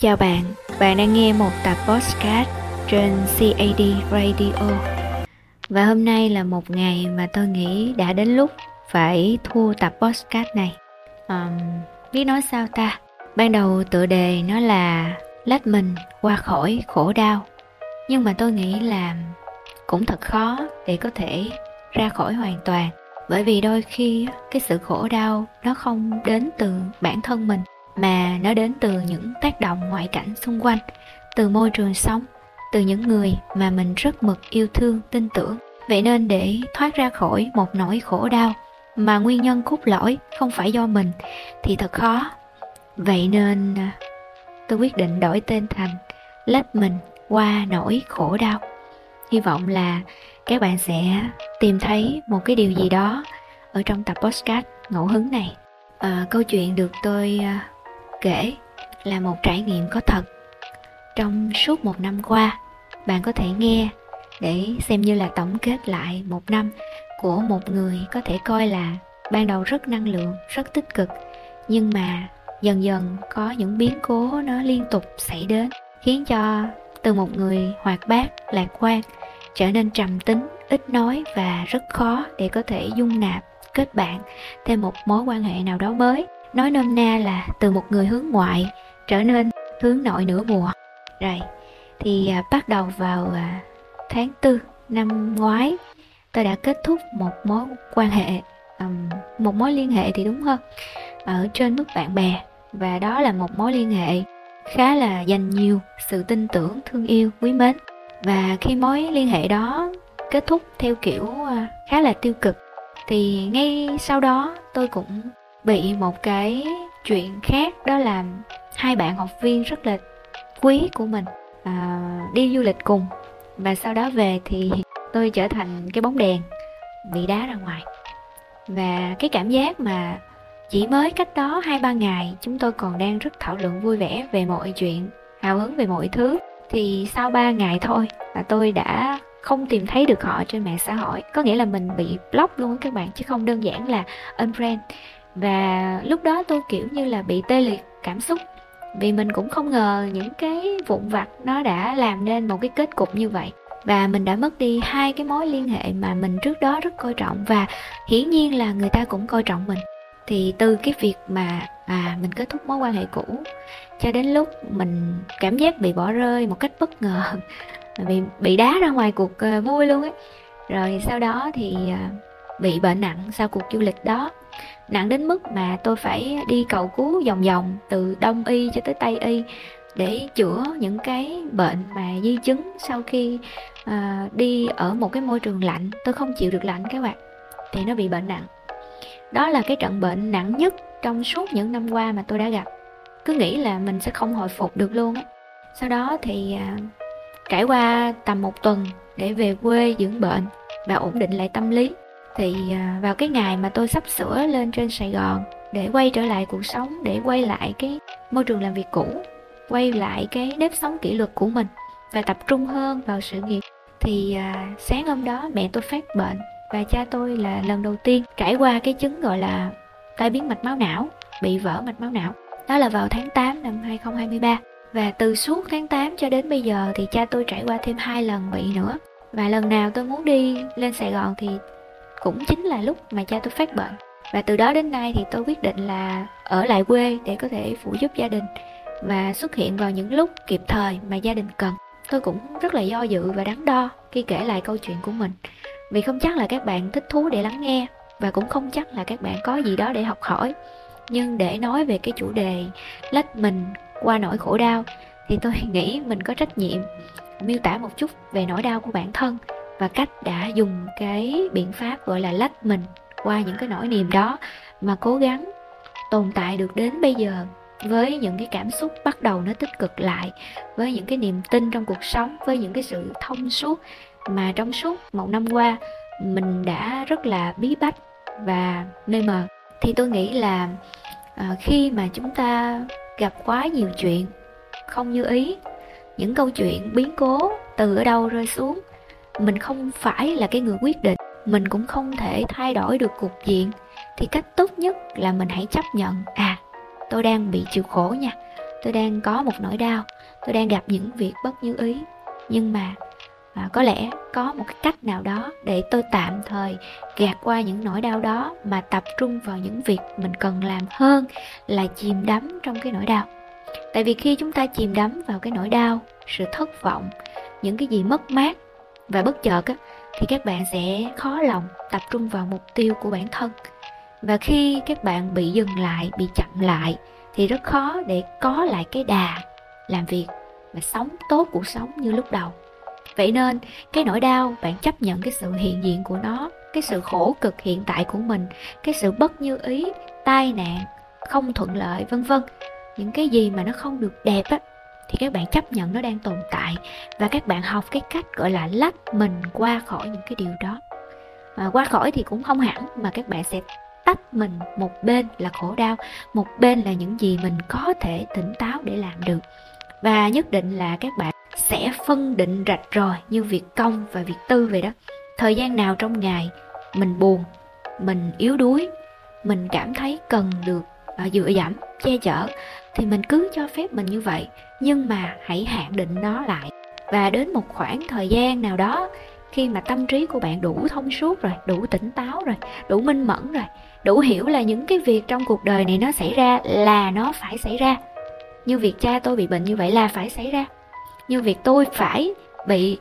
Chào bạn, bạn đang nghe một tập podcast trên CAD Radio. Và hôm nay là một ngày mà tôi nghĩ đã đến lúc phải thu tập podcast này. Biết nói sao ta? Ban đầu tựa đề nó là lách mình qua khỏi khổ đau. Nhưng mà tôi nghĩ là cũng thật khó để có thể ra khỏi hoàn toàn. Bởi vì đôi khi cái sự khổ đau nó không đến từ bản thân mình, mà nó đến từ những tác động ngoại cảnh xung quanh, từ môi trường sống, từ những người mà mình rất mực yêu thương, tin tưởng. Vậy nên để thoát ra khỏi một nỗi khổ đau mà nguyên nhân cốt lõi không phải do mình thì thật khó. Vậy nên tôi quyết định đổi tên thành lách mình qua nỗi khổ đau. Hy vọng là các bạn sẽ tìm thấy một cái điều gì đó ở trong tập podcast ngẫu hứng này. Câu chuyện được tôi kể là một trải nghiệm có thật trong suốt một năm qua. Bạn có thể nghe để xem như là tổng kết lại một năm của một người có thể coi là ban đầu rất năng lượng, rất tích cực, nhưng mà dần dần có những biến cố nó liên tục xảy đến, khiến cho từ một người hoạt bát, lạc quan trở nên trầm tính, ít nói và rất khó để có thể dung nạp, kết bạn thêm một mối quan hệ nào đó mới. Nói nôm na là từ một người hướng ngoại trở nên hướng nội nửa mùa. Rồi, thì bắt đầu vào tháng 4 năm ngoái, tôi đã kết thúc một mối quan hệ, một mối liên hệ thì đúng hơn, ở trên mức bạn bè. Và đó là một mối liên hệ khá là dành nhiều sự tin tưởng, thương yêu, quý mến. Và khi mối liên hệ đó kết thúc theo kiểu khá là tiêu cực, thì ngay sau đó tôi cũng bị một cái chuyện khác, đó là hai bạn học viên rất là quý của mình đi du lịch cùng. Và sau đó về thì tôi trở thành cái bóng đèn bị đá ra ngoài. Và cái cảm giác mà chỉ mới cách đó 2-3 ngày chúng tôi còn đang rất thảo luận vui vẻ về mọi chuyện, hào hứng về mọi thứ, thì sau 3 ngày thôi là tôi đã không tìm thấy được họ trên mạng xã hội. Có nghĩa là mình bị block luôn các bạn, chứ không đơn giản là unfriend. Và lúc đó tôi kiểu như là bị tê liệt cảm xúc, vì mình cũng không ngờ những cái vụn vặt nó đã làm nên một cái kết cục như vậy. Và mình đã mất đi hai cái mối liên hệ mà mình trước đó rất coi trọng, và hiển nhiên là người ta cũng coi trọng mình. Thì từ cái việc mà mình kết thúc mối quan hệ cũ cho đến lúc mình cảm giác bị bỏ rơi một cách bất ngờ, bị đá ra ngoài cuộc vui luôn ấy. Rồi sau đó thì bị bệnh nặng sau cuộc du lịch đó, nặng đến mức mà tôi phải đi cầu cứu vòng vòng từ Đông y cho tới Tây y để chữa những cái bệnh mà di chứng sau khi đi ở một cái môi trường lạnh. Tôi không chịu được lạnh các bạn, thì nó bị bệnh nặng. Đó là cái trận bệnh nặng nhất trong suốt những năm qua mà tôi đã gặp. Cứ nghĩ là mình sẽ không hồi phục được luôn á. Sau đó thì trải qua tầm 1 tuần để về quê dưỡng bệnh và ổn định lại tâm lý, thì vào cái ngày mà tôi sắp sửa lên trên Sài Gòn để quay trở lại cuộc sống, để quay lại cái môi trường làm việc cũ, quay lại cái nếp sống kỷ luật của mình và tập trung hơn vào sự nghiệp, thì sáng hôm đó mẹ tôi phát bệnh. Và cha tôi là lần đầu tiên trải qua cái chứng gọi là tai biến mạch máu não, bị vỡ mạch máu não. Đó là vào tháng 8 năm 2023. Và từ suốt tháng 8 cho đến bây giờ thì cha tôi trải qua thêm 2 lần bị nữa. Và lần nào tôi muốn đi lên Sài Gòn thì cũng chính là lúc mà cha tôi phát bệnh. Và từ đó đến nay thì tôi quyết định là ở lại quê để có thể phụ giúp gia đình và xuất hiện vào những lúc kịp thời mà gia đình cần. Tôi cũng rất là do dự và đắn đo khi kể lại câu chuyện của mình, vì không chắc là các bạn thích thú để lắng nghe, và cũng không chắc là các bạn có gì đó để học hỏi. Nhưng để nói về cái chủ đề lách mình qua nỗi khổ đau thì tôi nghĩ mình có trách nhiệm miêu tả một chút về nỗi đau của bản thân và cách đã dùng cái biện pháp gọi là lách mình qua những cái nỗi niềm đó mà cố gắng tồn tại được đến bây giờ, với những cái cảm xúc bắt đầu nó tích cực lại, với những cái niềm tin trong cuộc sống, với những cái sự thông suốt mà trong suốt một năm qua mình đã rất là bí bách và mê mờ. Thì tôi nghĩ là khi mà chúng ta gặp quá nhiều chuyện không như ý, những câu chuyện biến cố từ ở đâu rơi xuống, mình không phải là cái người quyết định, mình cũng không thể thay đổi được cục diện, thì cách tốt nhất là mình hãy chấp nhận tôi đang bị chịu khổ nha, tôi đang có một nỗi đau, tôi đang gặp những việc bất như ý, nhưng mà có lẽ có một cái cách nào đó để tôi tạm thời gạt qua những nỗi đau đó mà tập trung vào những việc mình cần làm hơn là chìm đắm trong cái nỗi đau. Tại vì khi chúng ta chìm đắm vào cái nỗi đau, sự thất vọng, những cái gì mất mát và bất chợt á, thì các bạn sẽ khó lòng tập trung vào mục tiêu của bản thân. Và khi các bạn bị dừng lại, bị chậm lại thì rất khó để có lại cái đà làm việc và sống tốt cuộc sống như lúc đầu. Vậy nên cái nỗi đau, bạn chấp nhận cái sự hiện diện của nó, cái sự khổ cực hiện tại của mình, cái sự bất như ý, tai nạn, không thuận lợi vân vân, những cái gì mà nó không được đẹp á, thì các bạn chấp nhận nó đang tồn tại và các bạn học cái cách gọi là lách mình qua khỏi những cái điều đó. Qua khỏi thì cũng không hẳn, mà các bạn sẽ tách mình, một bên là khổ đau, một bên là những gì mình có thể tỉnh táo để làm được. Và nhất định là các bạn sẽ phân định rạch ròi như việc công và việc tư vậy đó. Thời gian nào trong ngày mình buồn, mình yếu đuối, mình cảm thấy cần được dựa dẫm, che chở, thì mình cứ cho phép mình như vậy. Nhưng mà hãy hạn định nó lại. Và đến một khoảng thời gian nào đó, khi mà tâm trí của bạn đủ thông suốt rồi, đủ tỉnh táo rồi, đủ minh mẫn rồi, đủ hiểu là những cái việc trong cuộc đời này nó xảy ra là nó phải xảy ra. Như việc cha tôi bị bệnh như vậy là phải xảy ra. Như việc tôi phải bị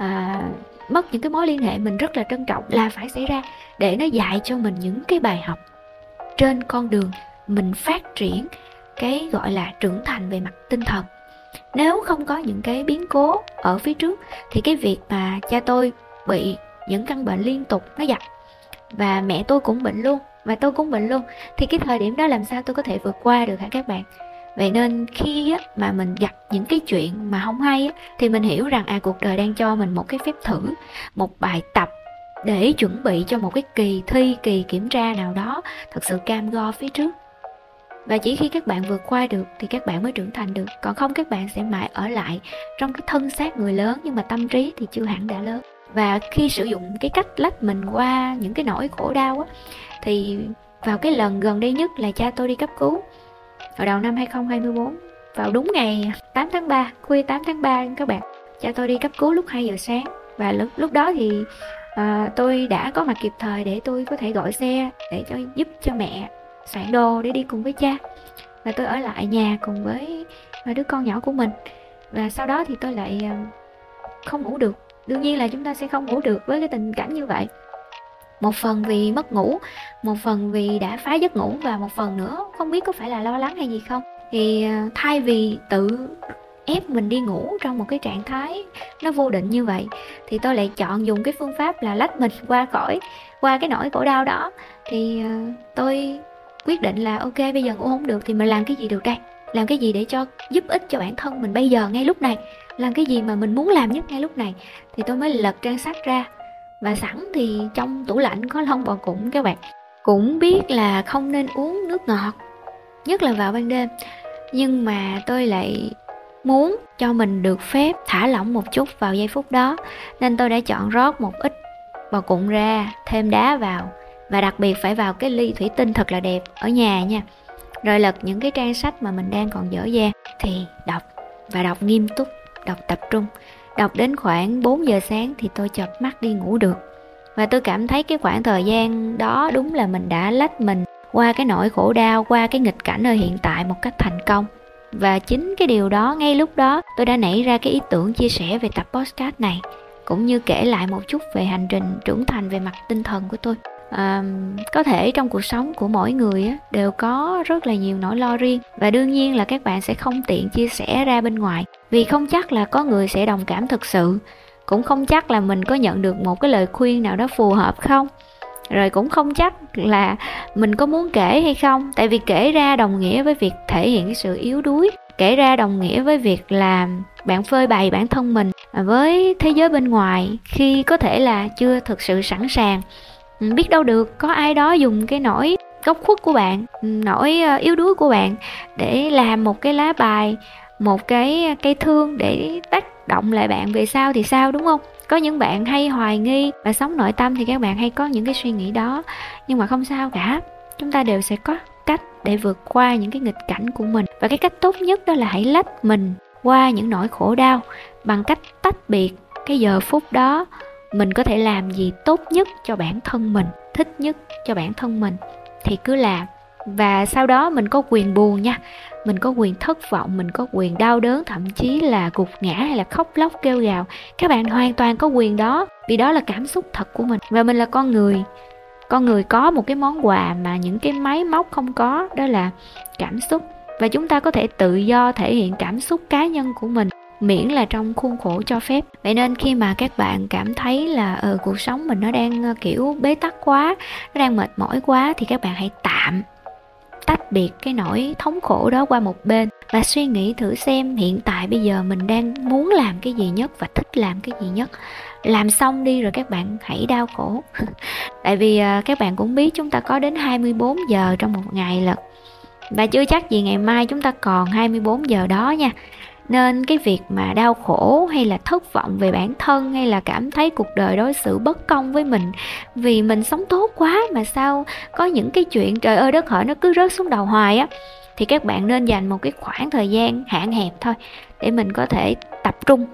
mất những cái mối liên hệ mình rất là trân trọng là phải xảy ra, để nó dạy cho mình những cái bài học trên con đường mình phát triển cái gọi là trưởng thành về mặt tinh thần. Nếu không có những cái biến cố ở phía trước thì cái việc mà cha tôi bị những căn bệnh liên tục nó dập, và mẹ tôi cũng bệnh luôn, và tôi cũng bệnh luôn, thì cái thời điểm đó làm sao tôi có thể vượt qua được hả các bạn? Vậy nên khi mà mình gặp những cái chuyện mà không hay thì mình hiểu rằng cuộc đời đang cho mình một cái phép thử, một bài tập để chuẩn bị cho một cái kỳ thi, kỳ kiểm tra nào đó thật sự cam go phía trước. Và chỉ khi các bạn vượt qua được thì các bạn mới trưởng thành được. Còn không các bạn sẽ mãi ở lại trong cái thân xác người lớn, nhưng mà tâm trí thì chưa hẳn đã lớn. Và khi sử dụng cái cách lách mình qua những cái nỗi khổ đau thì vào cái lần gần đây nhất là cha tôi đi cấp cứu vào đầu năm 2024, vào đúng ngày 8 tháng 3, khuya 8 tháng 3 các bạn. Cha tôi đi cấp cứu lúc 2 giờ sáng. Và lúc đó thì tôi đã có mặt kịp thời để tôi có thể gọi xe để giúp cho mẹ soạn đồ để đi cùng với cha. Và tôi ở lại nhà cùng với đứa con nhỏ của mình. Và sau đó thì tôi lại không ngủ được. Đương nhiên là chúng ta sẽ không ngủ được với cái tình cảnh như vậy. Một phần vì mất ngủ, một phần vì đã phá giấc ngủ, và một phần nữa không biết có phải là lo lắng hay gì không. Thì thay vì tự ép mình đi ngủ trong một cái trạng thái nó vô định như vậy, thì tôi lại chọn dùng cái phương pháp là lách mình qua cái nỗi khổ đau đó. Thì tôi quyết định là ok, bây giờ ngủ không được thì mình làm cái gì được đây? Làm cái gì để giúp ích cho bản thân mình bây giờ, ngay lúc này? Làm cái gì mà mình muốn làm nhất ngay lúc này? Thì tôi mới lật trang sách ra. Và sẵn thì trong tủ lạnh có long bò cụng các bạn. Cũng biết là không nên uống nước ngọt, nhất là vào ban đêm, nhưng mà tôi lại muốn cho mình được phép thả lỏng một chút vào giây phút đó, nên tôi đã chọn rót một ít bò cụng ra, thêm đá vào, và đặc biệt phải vào cái ly thủy tinh thật là đẹp ở nhà nha. Rồi lật những cái trang sách mà mình đang còn dở dang thì đọc, và đọc nghiêm túc, đọc tập trung. Đọc đến khoảng 4 giờ sáng thì tôi chợp mắt đi ngủ được. Và tôi cảm thấy cái khoảng thời gian đó đúng là mình đã lách mình qua cái nỗi khổ đau, qua cái nghịch cảnh ở hiện tại một cách thành công. Và chính cái điều đó, ngay lúc đó tôi đã nảy ra cái ý tưởng chia sẻ về tập podcast này, cũng như kể lại một chút về hành trình trưởng thành về mặt tinh thần của tôi. Có thể trong cuộc sống của mỗi người đều có rất là nhiều nỗi lo riêng, và đương nhiên là các bạn sẽ không tiện chia sẻ ra bên ngoài, vì không chắc là có người sẽ đồng cảm thực sự, cũng không chắc là mình có nhận được một cái lời khuyên nào đó phù hợp không, rồi cũng không chắc là mình có muốn kể hay không. Tại vì kể ra đồng nghĩa với việc thể hiện cái sự yếu đuối, kể ra đồng nghĩa với việc là bạn phơi bày bản thân mình với thế giới bên ngoài khi có thể là chưa thực sự sẵn sàng. Biết đâu được có ai đó dùng cái nỗi góc khuất của bạn, nỗi yếu đuối của bạn để làm một cái lá bài, một cái cây thương để tác động lại bạn về sau thì sao, đúng không? Có những bạn hay hoài nghi và sống nội tâm thì các bạn hay có những cái suy nghĩ đó, nhưng mà không sao cả. Chúng ta đều sẽ có cách để vượt qua những cái nghịch cảnh của mình. Và cái cách tốt nhất đó là hãy lách mình qua những nỗi khổ đau bằng cách tách biệt cái giờ phút đó mình có thể làm gì tốt nhất cho bản thân mình, thích nhất cho bản thân mình thì cứ làm. Và sau đó mình có quyền buồn nha, mình có quyền thất vọng, mình có quyền đau đớn, thậm chí là gục ngã hay là khóc lóc kêu gào. Các bạn hoàn toàn có quyền đó, vì đó là cảm xúc thật của mình. Và mình là con người. Con người có một cái món quà mà những cái máy móc không có, đó là cảm xúc. Và chúng ta có thể tự do thể hiện cảm xúc cá nhân của mình, miễn là trong khuôn khổ cho phép. Vậy nên khi mà các bạn cảm thấy là cuộc sống mình nó đang kiểu bế tắc quá, nó đang mệt mỏi quá, thì các bạn hãy tách biệt cái nỗi thống khổ đó qua một bên và suy nghĩ thử xem hiện tại bây giờ mình đang muốn làm cái gì nhất và thích làm cái gì nhất. Làm xong đi rồi các bạn hãy đau khổ. Tại vì các bạn cũng biết chúng ta có đến 24 giờ trong một ngày lận. Và chưa chắc gì ngày mai chúng ta còn 24 giờ đó nha. Nên cái việc mà đau khổ hay là thất vọng về bản thân, hay là cảm thấy cuộc đời đối xử bất công với mình vì mình sống tốt quá mà sao có những cái chuyện trời ơi đất hỡi nó cứ rớt xuống đầu hoài á, thì các bạn nên dành một cái khoảng thời gian hạn hẹp thôi để mình có thể tập trung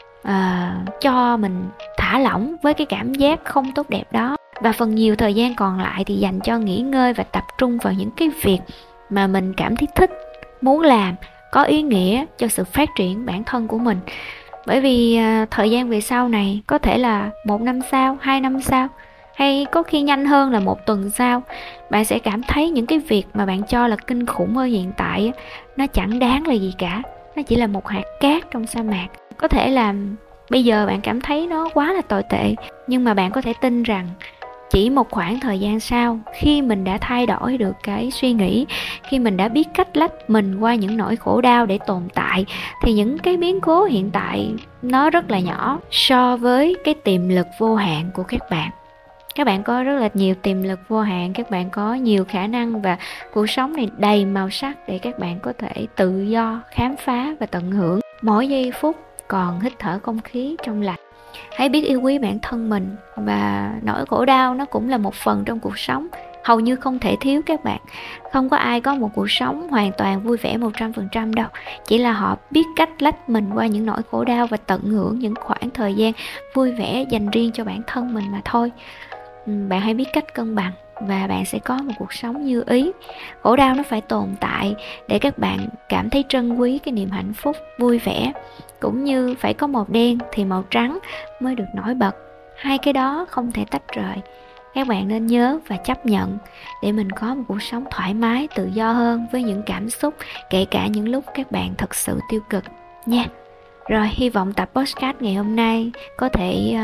cho mình thả lỏng với cái cảm giác không tốt đẹp đó. Và phần nhiều thời gian còn lại thì dành cho nghỉ ngơi và tập trung vào những cái việc mà mình cảm thấy thích, muốn làm, có ý nghĩa cho sự phát triển bản thân của mình. Bởi vì thời gian về sau này có thể là 1 năm sau, 2 năm sau, hay có khi nhanh hơn là 1 tuần sau, bạn sẽ cảm thấy những cái việc mà bạn cho là kinh khủng ở hiện tại nó chẳng đáng là gì cả. Nó chỉ là một hạt cát trong sa mạc. Có thể là bây giờ bạn cảm thấy nó quá là tồi tệ, nhưng mà bạn có thể tin rằng chỉ một khoảng thời gian sau, khi mình đã thay đổi được cái suy nghĩ, khi mình đã biết cách lách mình qua những nỗi khổ đau để tồn tại, thì những cái biến cố hiện tại nó rất là nhỏ so với cái tiềm lực vô hạn của các bạn. Các bạn có rất là nhiều tiềm lực vô hạn, các bạn có nhiều khả năng và cuộc sống này đầy màu sắc để các bạn có thể tự do khám phá và tận hưởng mỗi giây phút còn hít thở không khí trong lành. Hãy biết yêu quý bản thân mình, và nỗi khổ đau nó cũng là một phần trong cuộc sống, hầu như không thể thiếu các bạn. Không có ai có một cuộc sống hoàn toàn vui vẻ 100% đâu. Chỉ là họ biết cách lách mình qua những nỗi khổ đau và tận hưởng những khoảng thời gian vui vẻ dành riêng cho bản thân mình mà thôi. Bạn hãy biết cách cân bằng và bạn sẽ có một cuộc sống như ý. Khổ đau nó phải tồn tại để các bạn cảm thấy trân quý cái niềm hạnh phúc, vui vẻ. Cũng như phải có màu đen thì màu trắng mới được nổi bật. Hai cái đó không thể tách rời. Các bạn nên nhớ và chấp nhận để mình có một cuộc sống thoải mái, tự do hơn với những cảm xúc, kể cả những lúc các bạn thật sự tiêu cực nha. Rồi, hy vọng tập podcast ngày hôm nay có thể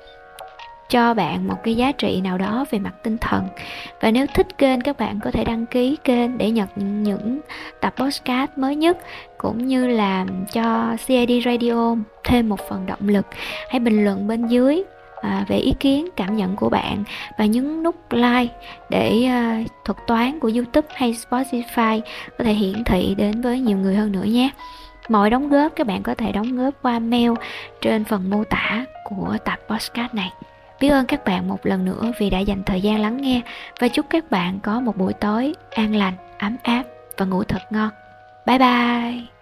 cho bạn một cái giá trị nào đó về mặt tinh thần. Và nếu thích kênh, các bạn có thể đăng ký kênh để nhận những tập podcast mới nhất, cũng như là cho CID Radio thêm một phần động lực. Hãy bình luận bên dưới về ý kiến, cảm nhận của bạn, và nhấn nút like để thuật toán của YouTube hay Spotify có thể hiển thị đến với nhiều người hơn nữa nhé. Mọi đóng góp các bạn có thể đóng góp qua mail trên phần mô tả của tập podcast này. Biết ơn các bạn một lần nữa vì đã dành thời gian lắng nghe, và chúc các bạn có một buổi tối an lành, ấm áp và ngủ thật ngon. Bye bye!